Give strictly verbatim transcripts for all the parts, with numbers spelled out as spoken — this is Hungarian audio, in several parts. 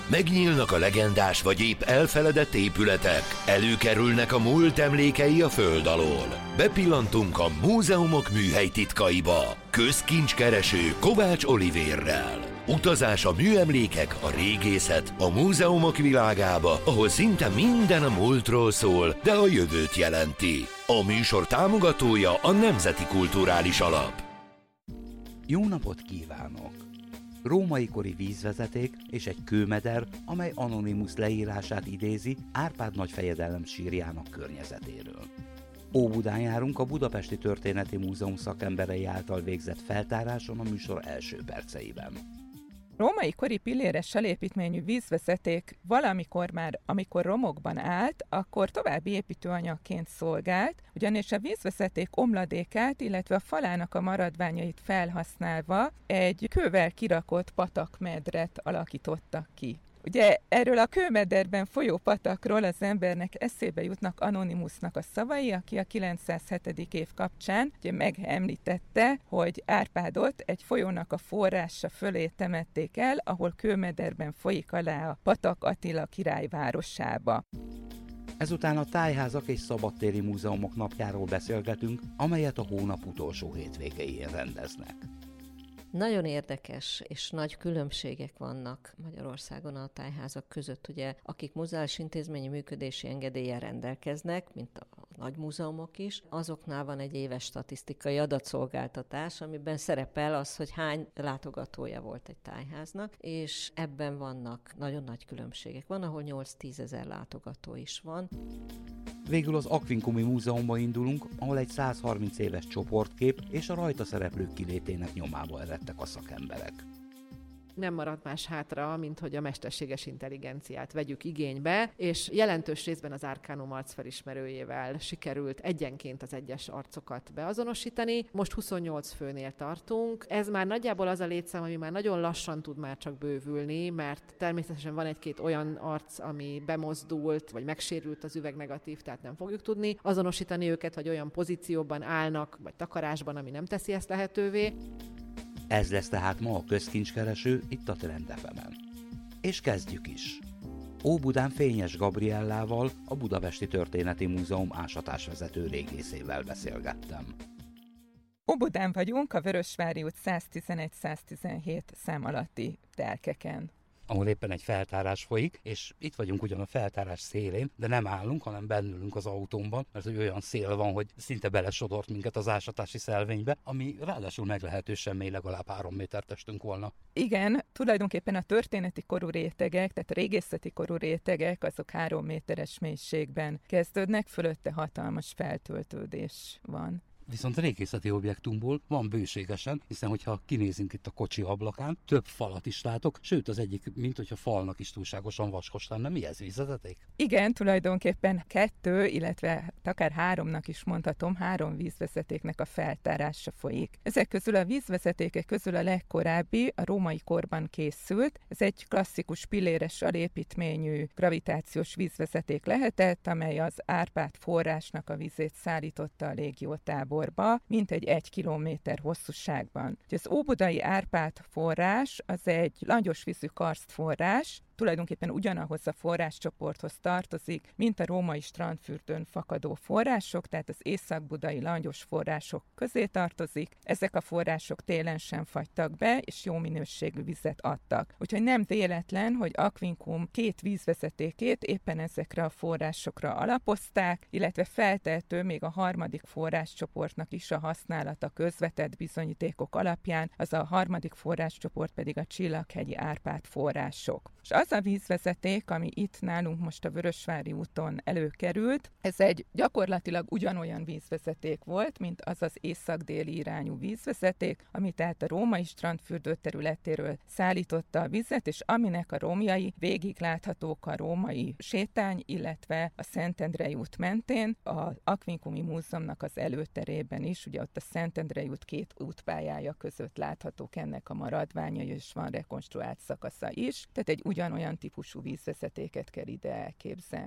Megnyílnak a legendás vagy épp elfeledett épületek, előkerülnek a múlt emlékei a föld alól. Bepillantunk a múzeumok műhely titkaiba. Közkincskereső Kovács Olivérrel. Utazás a műemlékek, a régészet, a múzeumok világába, ahol szinte minden a múltról szól, de a jövőt jelenti. A műsor támogatója a Nemzeti Kulturális Alap. Jó napot kívánok! Római kori vízvezeték és egy kőmeder, amely Anonymus leírását idézi Árpád nagyfejedelem sírjának környezetéről. Óbudán járunk a Budapesti Történeti Múzeum szakemberei által végzett feltáráson a műsor első perceiben. Római kori pilléres salépítményű vízvezeték valamikor már, amikor romokban állt, akkor további építőanyagként szolgált, ugyanis a vízvezeték omladékát, illetve a falának a maradványait felhasználva egy kővel kirakott patakmedret alakítottak ki. Ugye erről a kőmederben folyó patakról az embernek eszébe jutnak Anonymusnak a szavai, aki a kilencszázhetedik év kapcsán ugye megemlítette, hogy Árpádot egy folyónak a forrása fölé temették el, ahol kőmederben folyik alá a patak Attila király városába. Ezután a tájházak és szabadtéri múzeumok napjáról beszélgetünk, amelyet a hónap utolsó hétvégéjén rendeznek. Nagyon érdekes és nagy különbségek vannak Magyarországon a tájházak között, ugye, akik muzeális intézményi működési engedéllyel rendelkeznek, mint a nagy múzeumok is, azoknál van egy éves statisztikai adatszolgáltatás, amiben szerepel az, hogy hány látogatója volt egy tájháznak, és ebben vannak nagyon nagy különbségek. Van, ahol nyolc-tízezer látogató is van. Végül az Aquincumi Múzeumba indulunk, ahol egy százharminc éves csoportkép és a rajta szereplők kilétének nyomába eredtek a szakemberek. Nem maradt más hátra, mint hogy a mesterséges intelligenciát vegyük igénybe, és jelentős részben az Arcanum arcfelismerőjével sikerült egyenként az egyes arcokat beazonosítani. Most huszonnyolc főnél tartunk. Ez már nagyjából az a létszám, ami már nagyon lassan tud már csak bővülni, mert természetesen van egy-két olyan arc, ami bemozdult, vagy megsérült az üvegnegatív, tehát nem fogjuk tudni azonosítani őket, vagy olyan pozícióban állnak, vagy takarásban, ami nem teszi ezt lehetővé. Ez lesz tehát ma a közkincskereső itt a Trend ef emen. És kezdjük is! Óbudán Fényes Gabriellával, a Budapesti Történeti Múzeum ásatásvezető régészével beszélgettem. Óbudán vagyunk, a Vörösvári út száztizenegy száztizenhét szám alatti telkeken, ahol éppen egy feltárás folyik, és itt vagyunk ugyan a feltárás szélén, de nem állunk, hanem bennülünk az autómban, mert hogy olyan szél van, hogy szinte belesodort minket az ásatási szelvénybe, ami ráadásul meglehetősen mély, legalább három méter testünk volna. Igen, tulajdonképpen a történeti korú rétegek, tehát a régészeti korú rétegek, azok három méteres mélységben kezdődnek, fölötte hatalmas feltöltődés van. Viszont régészeti objektumból van bőségesen, hiszen hogyha kinézünk itt a kocsi ablakán, több falat is látok, sőt az egyik, mint hogyha falnak is túlságosan vaskos lenne. Mi ez, vízvezeték? Igen, tulajdonképpen kettő, illetve akár háromnak is mondhatom, három vízvezetéknek a feltárása folyik. Ezek közül a vízvezetékek közül a legkorábbi a római korban készült. Ez egy klasszikus pilléres alépítményű gravitációs vízvezeték lehetett, amely az Árpád forrásnak a vizét szállította a légiótáborba, mintegy egy kilométer hosszúságban. Az óbudai Árpád forrás az egy langyosvízű karsztforrás, tulajdonképpen ugyanahoz a forráscsoporthoz tartozik, mint a római strandfürdőn fakadó források, tehát az észak-budai langyos források közé tartozik. Ezek a források télen sem fagytak be, és jó minőségű vizet adtak. Úgyhogy nem véletlen, hogy Aquincum két vízvezetékét éppen ezekre a forrásokra alapozták, illetve feltehető még a harmadik forráscsoportnak is a használata közvetett bizonyítékok alapján, az a harmadik forráscsoport pedig a Csillaghegyi Árpád források. És az a vízvezeték, ami itt nálunk most a Vörösvári úton előkerült, ez egy gyakorlatilag ugyanolyan vízvezeték volt, mint az az észak-déli irányú vízvezeték, ami tehát a római strandfürdő területéről szállította a vizet, és aminek a romjai végig láthatók a római sétány, illetve a Szentendrei út mentén, az Aquincumi Múzeumnak az előterében is, ugye ott a Szentendrei út két útpályája között láthatók ennek a maradványai, és van rekonstruált szakasza is, tehát egy ugyanolyan típusú vízvezetéket kell ide elképzelni.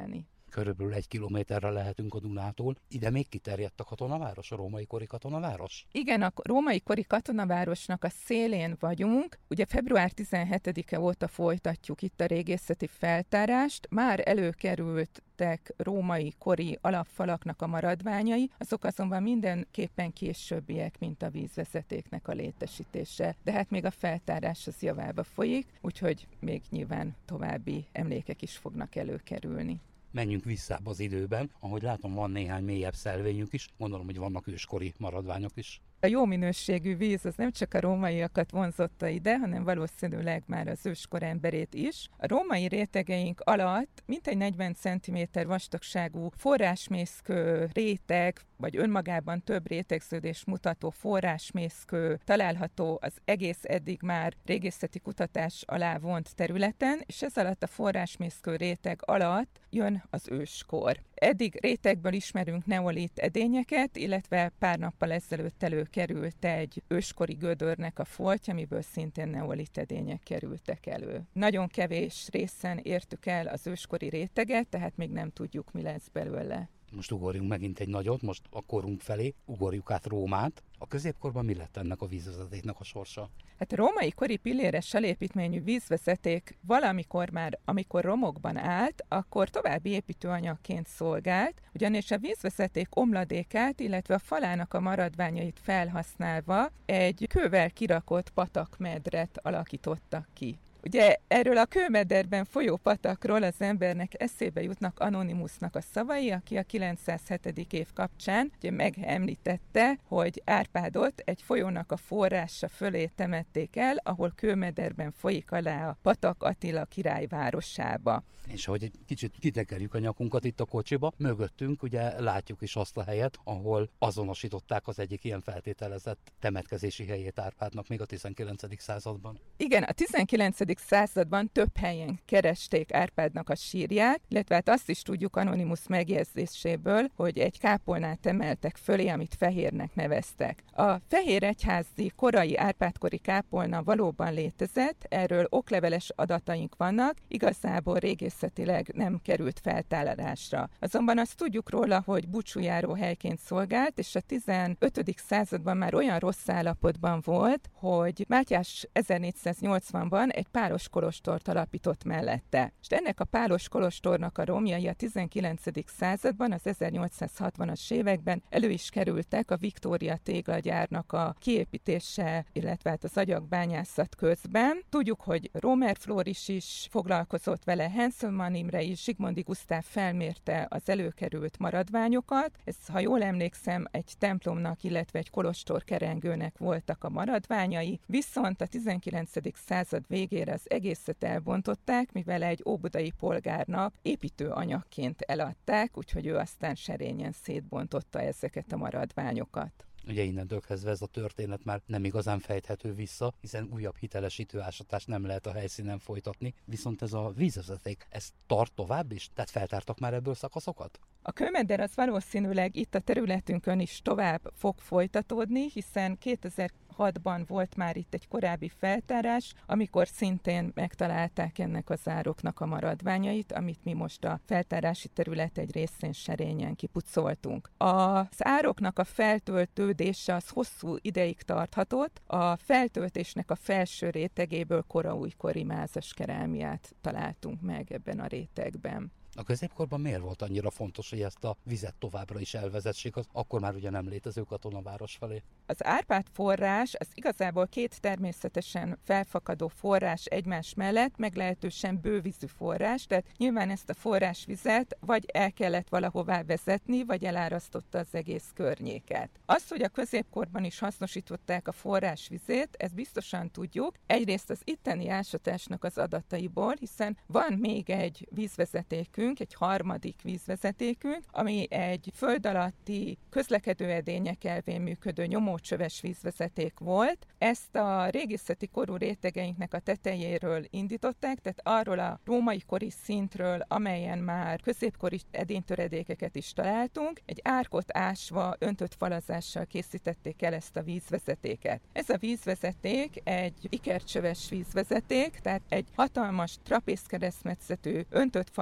körülbelül egy kilométerre lehetünk a Dunától. Ide még kiterjedt a katonaváros, a római kori katonaváros? Igen, a római kori katonavárosnak a szélén vagyunk. Ugye február tizenhetedike óta folytatjuk itt a régészeti feltárást. Már előkerültek római kori alapfalaknak a maradványai, azok azonban mindenképpen későbbiek, mint a vízvezetéknek a létesítése. De hát még a feltárás az javába folyik, úgyhogy még nyilván további emlékek is fognak előkerülni. Menjünk visszább az időben, ahogy látom, van néhány mélyebb szelvényünk is, gondolom, hogy vannak őskori maradványok is. A jó minőségű víz az nem csak a rómaiakat vonzotta ide, hanem valószínűleg már az őskor emberét is. A római rétegeink alatt mintegy negyven centiméter vastagságú forrásmészkő réteg, vagy önmagában több rétegződést mutató forrásmészkő található az egész eddig már régészeti kutatás alá vont területen, és ez alatt a forrásmészkő réteg alatt jön az őskor. Eddig rétegből ismerünk neolit edényeket, illetve pár nappal ezelőtt előkerült egy őskori gödörnek a foltja, amiből szintén neolit edények kerültek elő. Nagyon kevés részen értük el az őskori réteget, tehát még nem tudjuk, mi lesz belőle. Most ugorjunk megint egy nagyot, most a korunk felé, ugorjuk át Rómát. A középkorban mi lett ennek a vízvezetéknek a sorsa? Hát a római kori pilléres salépítményű vízvezeték valamikor már, amikor romokban állt, akkor további építőanyagként szolgált, ugyanis a vízvezeték omladékát, illetve a falának a maradványait felhasználva egy kővel kirakott patakmedret alakítottak ki. Ugye erről a kőmederben folyó patakról az embernek eszébe jutnak Anonymusnak a szavai, aki a kilencszázhetedik év kapcsán ugye megemlítette, hogy Árpádot egy folyónak a forrása fölé temették el, ahol kőmederben folyik alá a patak Attila király városába. És ahogy egy kicsit kitekerjük a nyakunkat itt a kocsiba, mögöttünk ugye látjuk is azt a helyet, ahol azonosították az egyik ilyen feltételezett temetkezési helyét Árpádnak még a tizenkilencedik században. Igen, a tizenkilencedik században több helyen keresték Árpádnak a sírját, illetve hát azt is tudjuk Anonymus megjegyzéséből, hogy egy kápolnát emeltek fölé, amit Fehérnek neveztek. A fehér egyházi korai Árpád-kori kápolna valóban létezett, erről okleveles adataink vannak, igazából régészetileg nem került feltárásra. Azonban azt tudjuk róla, hogy búcsújáró helyként szolgált, és a tizenötödik században már olyan rossz állapotban volt, hogy Mátyás ezernégyszáznyolcvanban egy pálos kolostort alapított mellette. És ennek a pálos kolostornak a romjai a tizenkilencedik században, az ezernyolcszázhatvanas években elő is kerültek a Viktória téglagyárnak a kiépítése, illetve hát az agyagbányászat közben. Tudjuk, hogy Rómer Flóris is foglalkozott vele, Henselmann Imre is, Zsigmondy Gusztáv felmérte az előkerült maradványokat. Ez, ha jól emlékszem, egy templomnak, illetve egy kolostor kerengőnek voltak a maradványai, viszont a tizenkilencedik század végére az egészet elbontották, mivel egy óbudai polgárnak építőanyagként eladták, úgyhogy ő aztán serényen szétbontotta ezeket a maradványokat. Ugye innentől kezdve ez a történet már nem igazán fejthető vissza, hiszen újabb hitelesítő ásatást nem lehet a helyszínen folytatni, viszont ez a vízvezeték, ez tart tovább is? Tehát feltártak már ebből szakaszokat? A kőmeder az valószínűleg itt a területünkön is tovább fog folytatódni, hiszen kétezer-hatban volt már itt egy korábbi feltárás, amikor szintén megtalálták ennek az ároknak a maradványait, amit mi most a feltárási terület egy részén serényen kipucoltunk. Az ároknak a feltöltődése az hosszú ideig tarthatott, a feltöltésnek a felső rétegéből koraújkori mázas kerámiát találtunk meg ebben a rétegben. A középkorban miért volt annyira fontos, hogy ezt a vizet továbbra is elvezessék, az akkor már ugye nem létező katonaváros felé? Az Árpád forrás az igazából két természetesen felfakadó forrás egymás mellett, meglehetősen bővízű forrás, tehát nyilván ezt a forrásvizet vagy el kellett valahová vezetni, vagy elárasztotta az egész környéket. Az, hogy a középkorban is hasznosították a forrásvizét, ezt biztosan tudjuk. Egyrészt az itteni ásatásnak az adataiból, hiszen van még egy vízvezetékünk, egy harmadik vízvezetékünk, ami egy föld alatti közlekedő edények elvén működő nyomócsöves vízvezeték volt. Ezt a régészeti korú rétegeinknek a tetejéről indították, tehát arról a római kori szintről, amelyen már középkori edénytöredékeket is találtunk, egy árkot ásva, öntött falazással készítették el ezt a vízvezetéket. Ez a vízvezeték egy ikercsöves vízvezeték, tehát egy hatalmas trapézkeresztmetszetű öntött falazat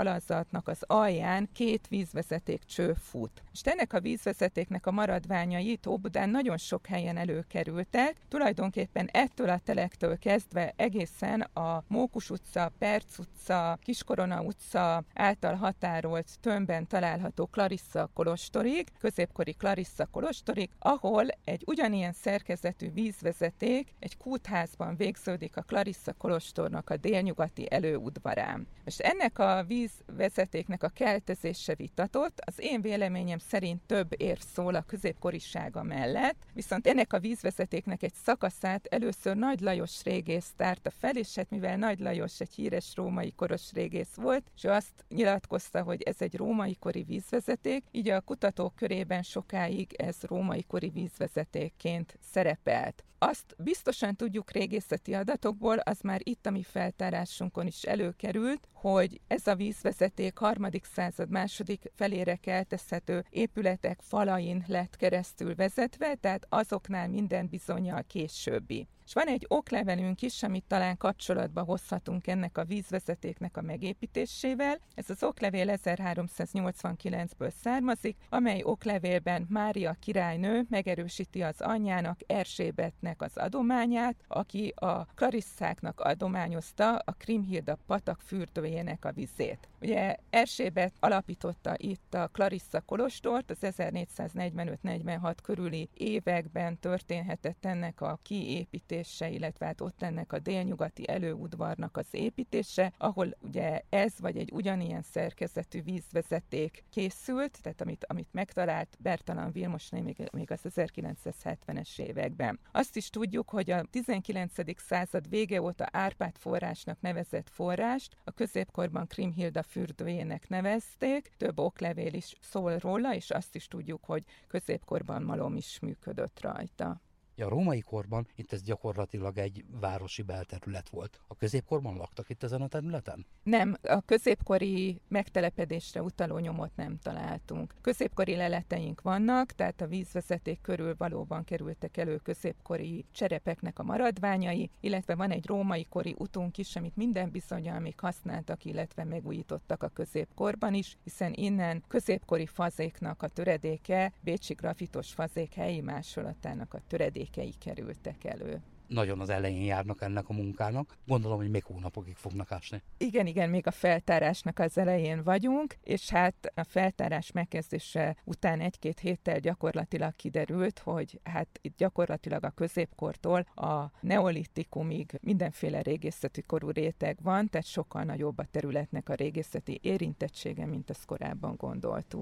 csúcsnak az alján két vízvezeték cső fut. És ennek a vízvezetéknek a maradványai Óbudán nagyon sok helyen előkerültek, tulajdonképpen ettől a telektől kezdve egészen a Mókus utca, Perc utca, Kiskorona utca által határolt tömbben található Clarissa kolostorig, középkori Clarissa kolostorig, ahol egy ugyanilyen szerkezetű vízvezeték egy kútházban végződik a Clarissa kolostornak a délnyugati előudvarán. És ennek a vízvezetéknek a keltezése vitatott, az én véleményem szerint több érv szól a középkorisága mellett, viszont ennek a vízvezetéknek egy szakaszát először Nagy Lajos régész tárta fel, és hát mivel Nagy Lajos egy híres római koros régész volt, és azt nyilatkozta, hogy ez egy római kori vízvezeték, így a kutatók körében sokáig ez római kori vízvezetékként szerepelt. Azt biztosan tudjuk régészeti adatokból, az már itt a mi feltárásunkon is előkerült, hogy ez a vízvezeték harmadik század második felére keltezhető épületek falain lett keresztül vezetve, tehát azoknál minden bizonnyal későbbi. És van egy oklevelünk is, amit talán kapcsolatba hozhatunk ennek a vízvezetéknek a megépítésével. Ez az oklevél ezerháromszáznyolcvankilencből származik, amely oklevélben Mária királynő megerősíti az anyjának, Erzsébetnek az adományát, aki a Clarisszáknak adományozta a Kriemhilda patak fürdőjének a vizét. Ugye Erzsébet alapította itt a Clarissa kolostort, az ezernégyszáznegyvenöt negyvenhat körüli években történhetett ennek a kiépítése, illetve hát ott ennek a délnyugati előudvarnak az építése, ahol ugye ez vagy egy ugyanilyen szerkezetű vízvezeték készült, tehát amit, amit megtalált Bertalan Vilmosné még, még az ezerkilencszázhetvenes években. Azt is tudjuk, hogy a tizenkilencedik század vége óta Árpád forrásnak nevezett forrást a középkorban Kriemhilda fürdőjének nevezték, több oklevél is szól róla, és azt is tudjuk, hogy középkorban malom is működött rajta. A római korban itt ez gyakorlatilag egy városi belterület volt. A középkorban laktak itt ezen a területen? Nem, a középkori megtelepedésre utaló nyomot nem találtunk. Középkori leleteink vannak, tehát a vízvezeték körül valóban kerültek elő középkori cserepeknek a maradványai, illetve van egy római kori utunk is, amit minden bizonnyal még használtak, illetve megújítottak a középkorban is, hiszen innen középkori fazéknak a töredéke, bécsi grafitos fazék helyi másolatának a töredéke kerültek elő. Nagyon az elején járnak ennek a munkának. Gondolom, hogy még hónapokig fognak ásni. Igen, igen, még a feltárásnak az elején vagyunk, és hát a feltárás megkezdése után egy-két héttel gyakorlatilag kiderült, hogy hát itt gyakorlatilag a középkortól a neolitikumig mindenféle régészeti korú réteg van, tehát sokkal nagyobb a területnek a régészeti érintettsége, mint azt korábban gondoltuk.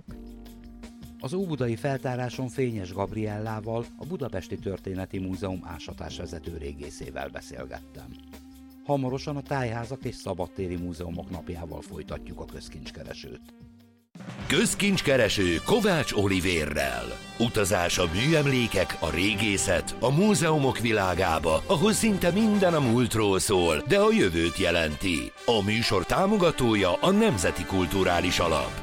Az óbudai feltáráson Fényes Gabriellával, a Budapesti Történeti Múzeum ásatásvezető régészével beszélgettem. Hamarosan a Tájházak és Szabadtéri Múzeumok napjával folytatjuk a közkincskeresőt. Közkincskereső Kovács Olivérrel. Utazás a műemlékek, a régészet, a múzeumok világába, ahol szinte minden a múltról szól, de a jövőt jelenti. A műsor támogatója a Nemzeti Kulturális Alap.